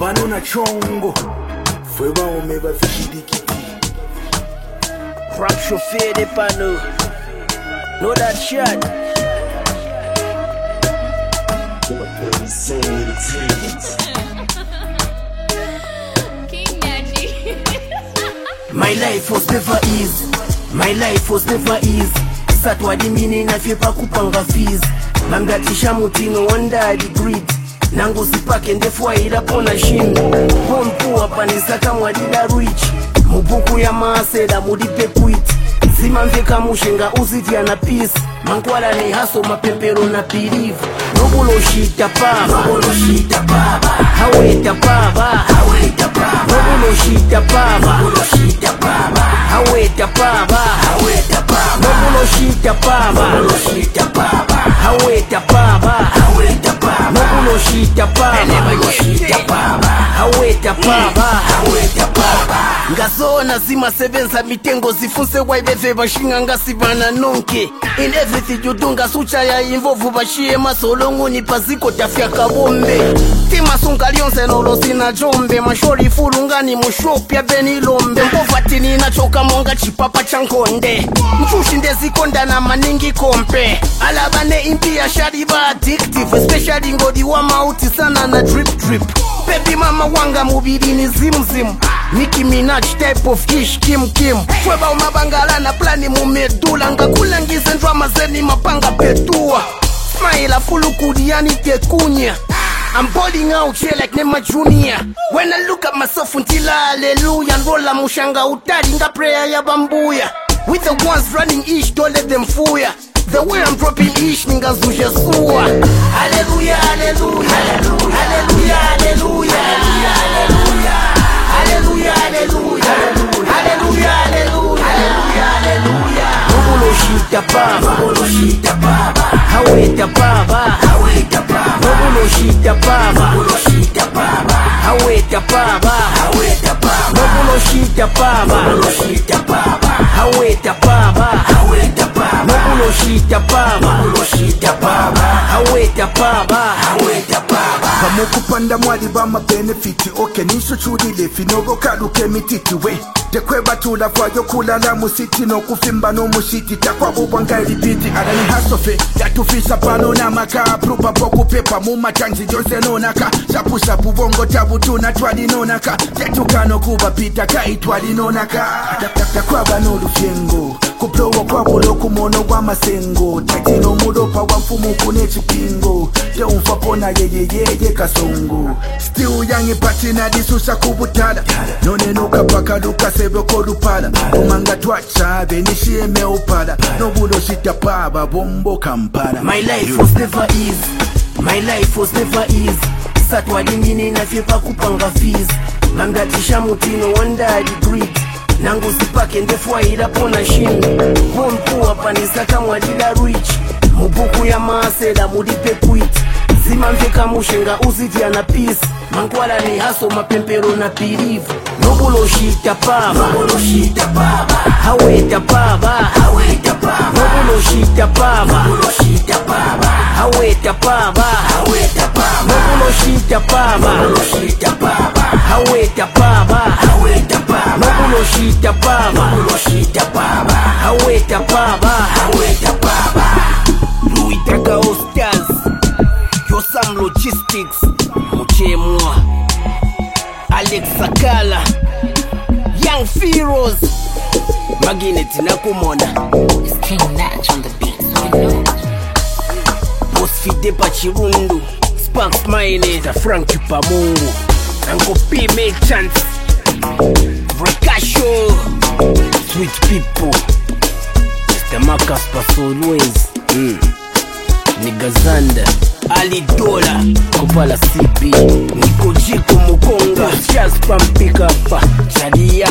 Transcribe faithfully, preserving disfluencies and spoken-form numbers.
Bano na chongo Fweba omeba fishidikiti Frank chauffeur des panneaux. Know that shit. King Naji. My life was never easy. My life was never easy. Satwa di mini na fie pa kupanga fees. Mangatisha mutino wanda di greed. Nango sipake ndefwa ila pona shingo. Pompu wapanisaka mwadida rich. Mubuku ya maaseda mudipe quit. Zima mveka mushenga uzitia na peace. Mankwala ni haso mapepero na pirivu. Nobulo shita paba, Nobulo shita paba, haweta paba, haweta paba, Nobulo shita paba, Nobulo shita paba, haweta paba, haweta paba, Nobulo shita paba, Nobulo shita paba, haweta paba, haweta paba, Nobulo shita paba, Nobulo shita paba, haweta paba, haweta paba. Ngazona zima sevenza mitengo zifunse waibeve bashinga ngasibana nonke. In everything you do ngasucha ya involve bashie masolongo ni paziko tafya kabombe. Tima sunga lionse nolo sina jombe. Mashori furungani mushopi ya beni lombe. Mpovatini na choka monga chipapa chankonde. Mchushi ndezi konda na maningi kompe. Alabane impi ya shariba addictive. Especially ngodi wa mauti sana na drip drip. Baby mama wanga mubiri ni zim zim. Nicki Minaj type of ish Kim Kim. Fweba umabangala na plani mumedula. Nga kulangize drama zeni mapanga petua. Smile fulu kudiani tekunya. I'm balling out here like Nema Junior. When I look at myself until hallelujah. Nrola mushanga utari nga prayer ya bambuya. With the ones running ish, don't let them fool ya. The way I'm dropping ish, niggas zuje suwa. Hallelujah, hallelujah, hallelujah, hallelujah, hallelujah, hallelujah, hallelujah, hallelujah, hallelujah, hallelujah, hallelujah. Nobulo shita paba, Nobulo shita paba, haweta paba, haweta paba, Nobulo shita paba, Nobulo shita paba, haweta paba, haweta paba, Nobulo shita paba, Nobulo shita paba, haweta paba, haweta paba, Nobulo shita paba, Nobulo shita paba, haweta paba, haweta paba. Pamukupanda mwali bama benefiti. Oke nisho chudile finogo kaduke mititi we. Tekweba tula fwayo kulala musiti. No kufimba no mushiti. Takwa bubanga ilipiti. Adani hasofe yatufisa pano na maka. Prupa poku pepa muma chanzi jose no naka. Sapu sapu bongo tabu tuna twali no naka. Tetu kano kuba pita kai twali no naka. Takwa bano lufiengo. Kuplowa kwa bolo kumono wa masengo. Tatino mudopa wa mfumu kune chipingo. Te umfapona ye ye ye ye kasongo. Still yangi patina disusa kubutala. None nuka paka luka sebe kodupala. Umanga twacha benishie meupala. Nobulo shita paba bombo kampala. My life was never easy. My life was never easy. Satwa dingini na fiepa kupanga fees. Mangatisha mutino wanda di greed. Nangu sipake ndefwa ila pona shingo. Pompu wapanisaka mwadida rich. Mubuku ya maaseda mudipe quit. Zima mveka mushenga uzitia na peace. Mankwala ni haso mapempero na pirivu. Nobulo shita paba, Nobulo shita paba, haweta paba, haweta paba, Nobulo shita paba, Nobulo shita paba, haweta paba, haweta paba, Nobulo shita paba, Nobulo shita paba, haweta paba, haweta paba, Nobulo shita paba, Nobulo shita paba, haweta paba, haweta paba. Louis Taka Ostaz, Yosam Logistics, Muchemwa, Alex Sakala, Young Feroz, Maginet Nakumona. It's King Naji on the beat, so you know. Boss Fide Pachirundu, Sparks Mayonnaise, Frankie Pamungu, Uncle P make chance, Brekasho, Sweet People, Mister Marcus Pasolways, mm. Nigazanda, Ali Dola, Kopala C B, Niko Jiko Mukonga, Jazz Pampikapa, Chadia